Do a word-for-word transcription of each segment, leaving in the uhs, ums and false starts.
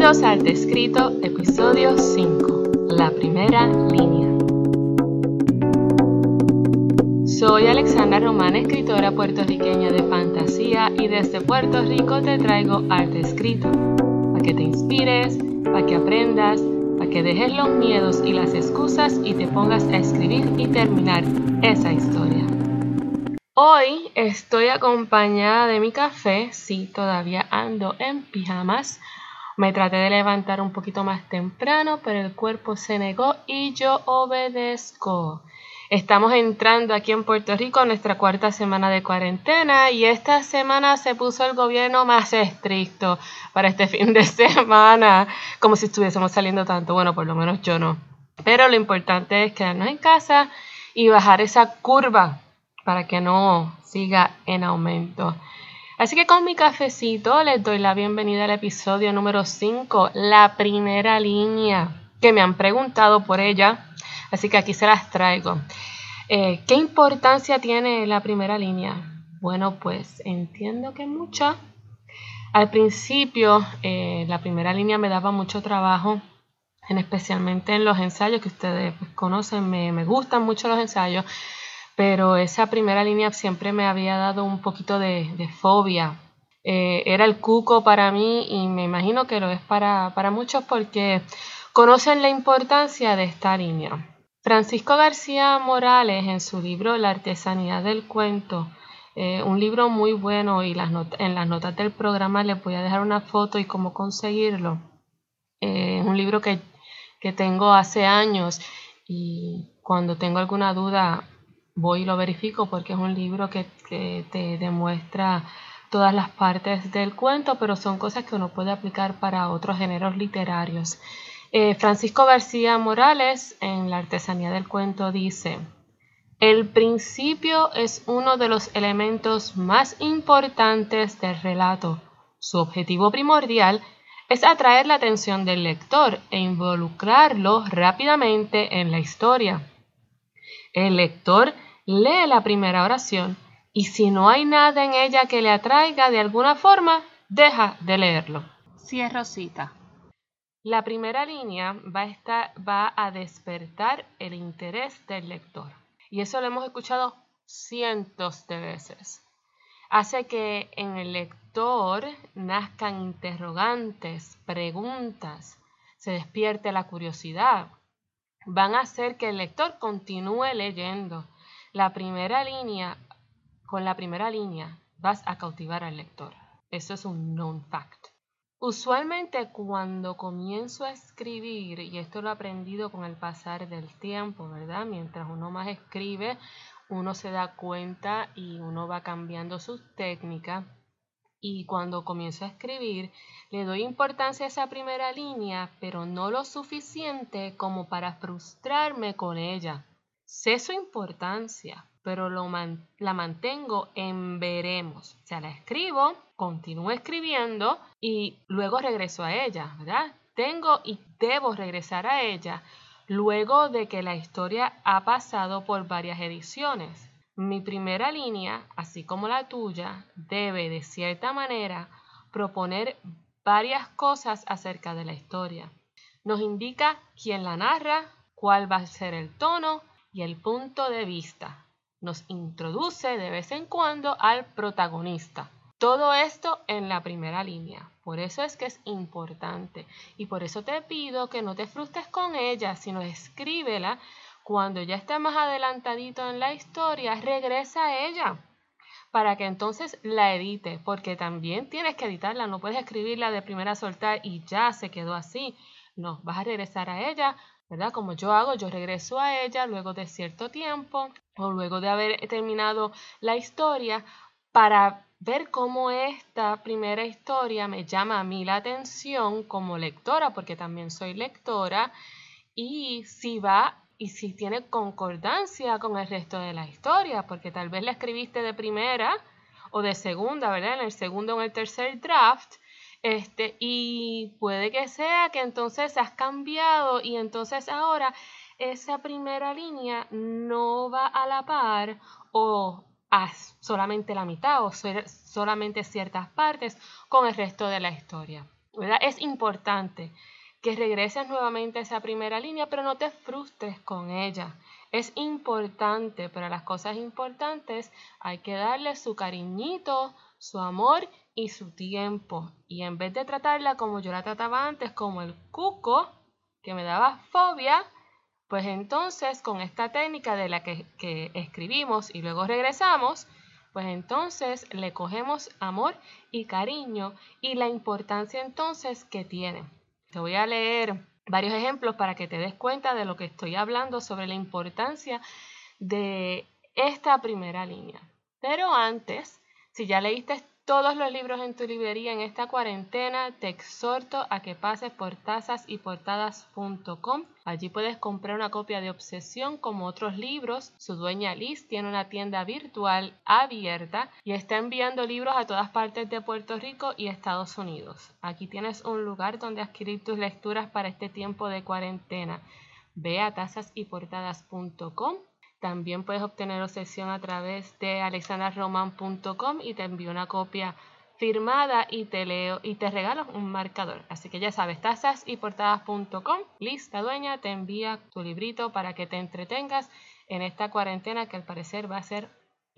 Bienvenidos a Arte Escrito, episodio cinco, la primera línea. Soy Alexandra Román, escritora puertorriqueña de fantasía, y desde Puerto Rico te traigo Arte Escrito, para que te inspires, para que aprendas, para que dejes los miedos y las excusas y te pongas a escribir y terminar esa historia. Hoy estoy acompañada de mi café, sí, todavía ando en pijamas. Me traté de levantar un poquito más temprano, pero el cuerpo se negó y yo obedezco. Estamos entrando aquí en Puerto Rico a nuestra cuarta semana de cuarentena y esta semana se puso el gobierno más estricto para este fin de semana, como si estuviésemos saliendo tanto. Bueno, por lo menos yo no. Pero lo importante es quedarnos en casa y bajar esa curva para que no siga en aumento. Así que con mi cafecito les doy la bienvenida al episodio número cinco, la primera línea, que me han preguntado por ella, así que aquí se las traigo. Eh, ¿Qué importancia tiene la primera línea? Bueno, pues entiendo que mucha. Al principio, eh, la primera línea me daba mucho trabajo, en especialmente en los ensayos que ustedes pues, conocen, me, me gustan mucho los ensayos. Pero esa primera línea siempre me había dado un poquito de, de fobia. Eh, era el cuco para mí y me imagino que lo es para, para muchos porque conocen la importancia de esta línea. Francisco García Morales, en su libro La artesanía del cuento, eh, un libro muy bueno, y las not- en las notas del programa les voy a dejar una foto y cómo conseguirlo. Es eh, un libro que, que tengo hace años y cuando tengo alguna duda voy y lo verifico porque es un libro que, que te demuestra todas las partes del cuento, pero son cosas que uno puede aplicar para otros géneros literarios. Eh, Francisco García Morales, en La artesanía del cuento, dice: el principio es uno de los elementos más importantes del relato. Su objetivo primordial es atraer la atención del lector e involucrarlo rápidamente en la historia. El lector lee la primera oración y si no hay nada en ella que le atraiga de alguna forma, deja de leerlo. Cierro cita. La primera línea va a, estar, va a despertar el interés del lector. Y eso lo hemos escuchado cientos de veces. Hace que en el lector nazcan interrogantes, preguntas, se despierte la curiosidad. Van a hacer que el lector continúe leyendo. La primera línea, con la primera línea vas a cautivar al lector. Eso es un known fact. Usualmente cuando comienzo a escribir, y esto lo he aprendido con el pasar del tiempo, ¿verdad? Mientras uno más escribe, uno se da cuenta y uno va cambiando sus técnicas. Y cuando comienzo a escribir, le doy importancia a esa primera línea, pero no lo suficiente como para frustrarme con ella. Sé su importancia, pero lo man- la mantengo en veremos. O sea, la escribo, continúo escribiendo y luego regreso a ella, ¿verdad? Tengo y debo regresar a ella luego de que la historia ha pasado por varias ediciones. Mi primera línea, así como la tuya, debe de cierta manera proponer varias cosas acerca de la historia. Nos indica quién la narra, cuál va a ser el tono y el punto de vista. Nos introduce de vez en cuando al protagonista. Todo esto en la primera línea. Por eso es que es importante y por eso te pido que no te frustres con ella, sino escríbela. Cuando ya esté más adelantadito en la historia, regresa a ella para que entonces la edite, porque también tienes que editarla, no puedes escribirla de primera a soltar y ya se quedó así. No, vas a regresar a ella, ¿verdad? Como yo hago, yo regreso a ella luego de cierto tiempo o luego de haber terminado la historia para ver cómo esta primera historia me llama a mí la atención como lectora, porque también soy lectora, y si va y si tiene concordancia con el resto de la historia, porque tal vez la escribiste de primera o de segunda, ¿verdad? En el segundo o en el tercer draft, este, y puede que sea que entonces has cambiado y entonces ahora esa primera línea no va a la par o a solamente la mitad o solamente ciertas partes con el resto de la historia. ¿verdad? Es importante que regreses nuevamente a esa primera línea, pero no te frustres con ella. Es importante, pero a las cosas importantes hay que darle su cariñito, su amor y su tiempo. Y en vez de tratarla como yo la trataba antes, como el cuco, que me daba fobia, pues entonces con esta técnica de la que, que escribimos y luego regresamos, pues entonces le cogemos amor y cariño y la importancia entonces que tiene. Te voy a leer varios ejemplos para que te des cuenta de lo que estoy hablando sobre la importancia de esta primera línea. Pero antes, si ya leíste todos los libros en tu librería en esta cuarentena, te exhorto a que pases por tazas y portadas punto com. Allí puedes comprar una copia de Obsesión como otros libros. Su dueña Liz tiene una tienda virtual abierta y está enviando libros a todas partes de Puerto Rico y Estados Unidos. Aquí tienes un lugar donde adquirir tus lecturas para este tiempo de cuarentena. Ve a tazas y portadas punto com. También puedes obtener Obsesión a través de alexandra roman punto com y te envío una copia firmada y te leo y te regalo un marcador. Así que ya sabes, tazas y portadas punto com. Liz, la dueña, te envía tu librito para que te entretengas en esta cuarentena que al parecer va a ser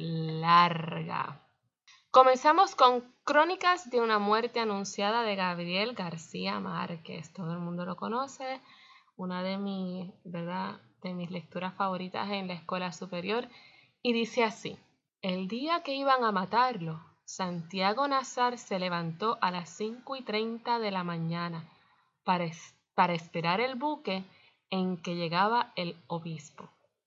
larga. Comenzamos con Crónicas de una muerte anunciada de Gabriel García Márquez. Todo el mundo lo conoce. Una de mis, ¿verdad? de mis lecturas favoritas en la escuela superior, y dice así: el día que iban a matarlo, Santiago Nazar se levantó a las cinco y treinta de la mañana para, es, para esperar el buque en que llegaba el obispo.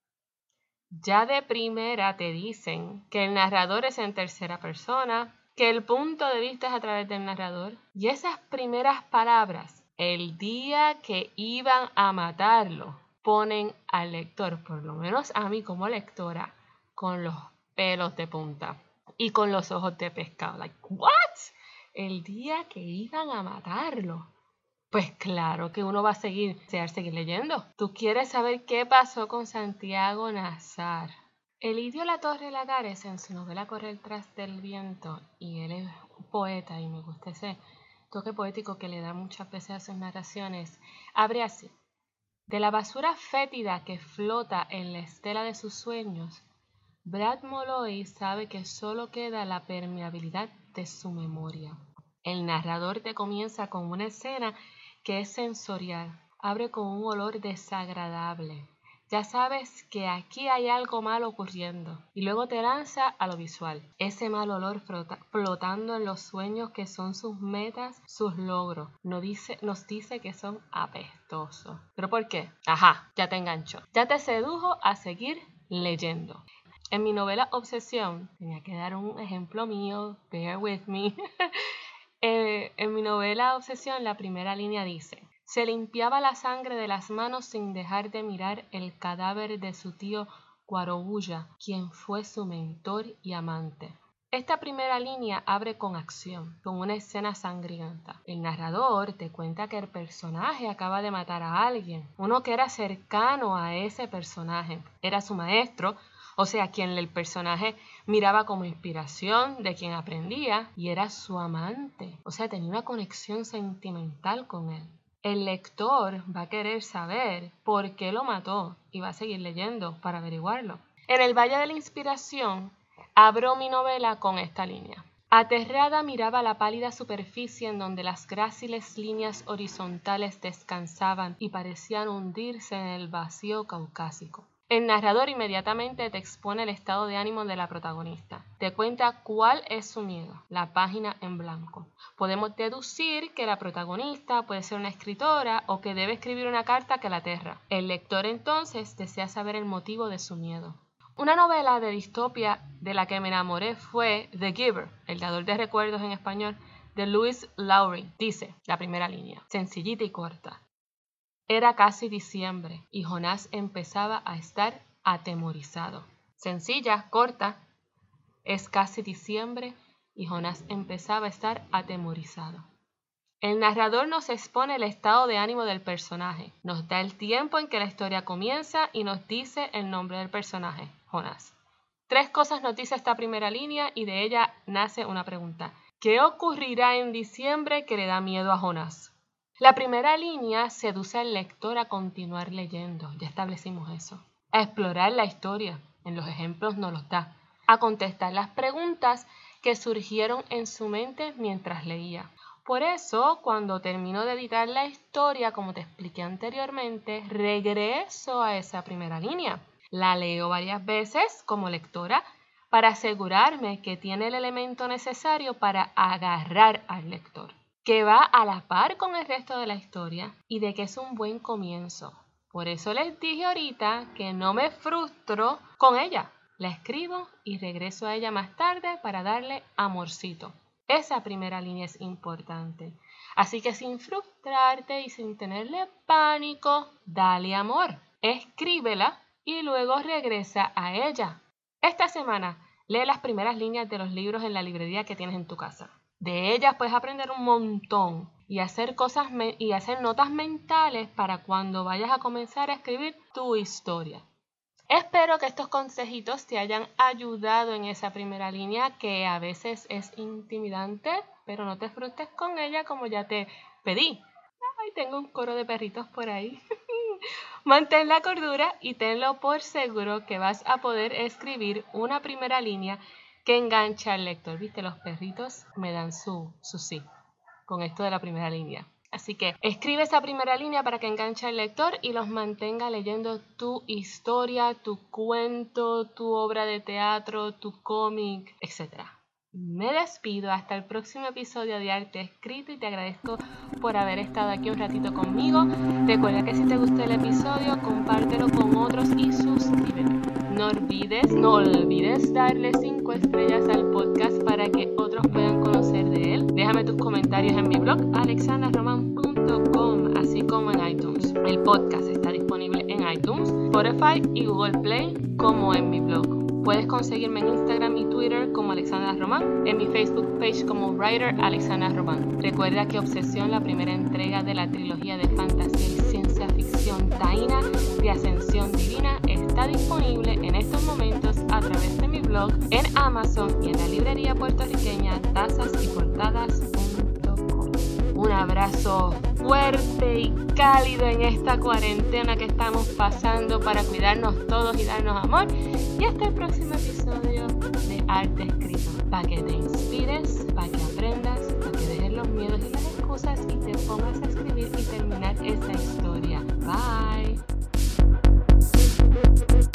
Ya de primera te dicen que el narrador es en tercera persona, que el punto de vista es a través del narrador, y esas primeras palabras, el día que iban a matarlo, ponen al lector, por lo menos a mí como lectora, con los pelos de punta y con los ojos de pescado. Like, ¿what? El día que iban a matarlo. Pues claro que uno va a seguir, desear seguir leyendo. ¿Tú quieres saber qué pasó con Santiago Nazar? Elidio La Torre Lagares, en su novela Correr tras del viento, y él es un poeta y me gusta ese toque poético que le da muchas veces a sus narraciones, abre así: de la basura fétida que flota en la estela de sus sueños, Brad Molloy sabe que solo queda la permeabilidad de su memoria. El narrador te comienza con una escena que es sensorial, abre con un olor desagradable. Ya sabes que aquí hay algo malo ocurriendo y luego te lanza a lo visual. Ese mal olor flota, flotando en los sueños que son sus metas, sus logros. Nos dice, nos dice que son apestosos. ¿Pero por qué? Ajá, ya te enganchó. Ya te sedujo a seguir leyendo. En mi novela Obsesión, tenía que dar un ejemplo mío, bear with me. eh, en mi novela Obsesión, la primera línea dice: se limpiaba la sangre de las manos sin dejar de mirar el cadáver de su tío Guarobulla, quien fue su mentor y amante. Esta primera línea abre con acción, con una escena sangrienta. El narrador te cuenta que el personaje acaba de matar a alguien, uno que era cercano a ese personaje. Era su maestro, o sea, quien el personaje miraba como inspiración, de quien aprendía, y era su amante. O sea, tenía una conexión sentimental con él. El lector va a querer saber por qué lo mató y va a seguir leyendo para averiguarlo. En el Valle de la Inspiración, abro mi novela con esta línea: aterrada miraba la pálida superficie en donde las gráciles líneas horizontales descansaban y parecían hundirse en el vacío caucásico. El narrador inmediatamente te expone el estado de ánimo de la protagonista. Te cuenta cuál es su miedo, la página en blanco. Podemos deducir que la protagonista puede ser una escritora o que debe escribir una carta que la aterra. El lector entonces desea saber el motivo de su miedo. Una novela de distopia de la que me enamoré fue The Giver, el dador de recuerdos en español, de Louis Lowry. Dice, la primera línea, sencillita y corta: era casi diciembre y Jonás empezaba a estar atemorizado. Sencilla, corta. Es casi diciembre y Jonás empezaba a estar atemorizado. El narrador nos expone el estado de ánimo del personaje, nos da el tiempo en que la historia comienza y nos dice el nombre del personaje, Jonás. Tres cosas nos dice esta primera línea y de ella nace una pregunta. ¿Qué ocurrirá en diciembre que le da miedo a Jonás? La primera línea seduce al lector a continuar leyendo, ya establecimos eso, a explorar la historia, en los ejemplos nos los da, a contestar las preguntas que surgieron en su mente mientras leía. Por eso, cuando termino de editar la historia, como te expliqué anteriormente, regreso a esa primera línea. La leo varias veces como lectora para asegurarme que tiene el elemento necesario para agarrar al lector, que va a la par con el resto de la historia y de que es un buen comienzo. Por eso les dije ahorita que no me frustro con ella. La escribo y regreso a ella más tarde para darle amorcito. Esa primera línea es importante. Así que sin frustrarte y sin tenerle pánico, dale amor. Escríbela y luego regresa a ella. Esta semana, lee las primeras líneas de los libros en la librería que tienes en tu casa. De ellas puedes aprender un montón y hacer cosas me- y hacer notas mentales para cuando vayas a comenzar a escribir tu historia. Espero que estos consejitos te hayan ayudado en esa primera línea que a veces es intimidante, pero no te frustres con ella como ya te pedí. Ay, tengo un coro de perritos por ahí. Mantén la cordura y tenlo por seguro que vas a poder escribir una primera línea que enganche al lector. ¿Viste? Los perritos me dan su, su sí con esto de la primera línea. Así que escribe esa primera línea para que enganche al lector y los mantenga leyendo tu historia, tu cuento, tu obra de teatro, tu cómic, etcétera. Me despido hasta el próximo episodio de Arte Escrito y te agradezco por haber estado aquí un ratito conmigo. Recuerda que si te gustó el episodio, compártelo con otros y suscríbete. No olvides, no olvides darle cinco estrellas al podcast para que otros puedan conocer de él. Déjame tus comentarios en mi blog alexandra roman punto com, así como en iTunes. El podcast está disponible en iTunes, Spotify y Google Play, como en mi blog. Puedes conseguirme en Instagram y Twitter como Alexandra Román, en mi Facebook page como Writer Alexandra Román. Recuerda que Obsesión, la primera entrega de la trilogía de fantasía y ciencia ficción taína de Ascensión Divina, está disponible en estos momentos a través de mi blog, en Amazon y en la librería puertorriqueña tazas y portadas punto com. Un abrazo fuerte y cálido en esta cuarentena que estamos pasando para cuidarnos todos y darnos amor. Y hasta el próximo episodio de Arte Escrito. Para que te inspires, para que aprendas, para que dejes los miedos y las excusas y te pongas a escribir y terminar esta historia. Bye.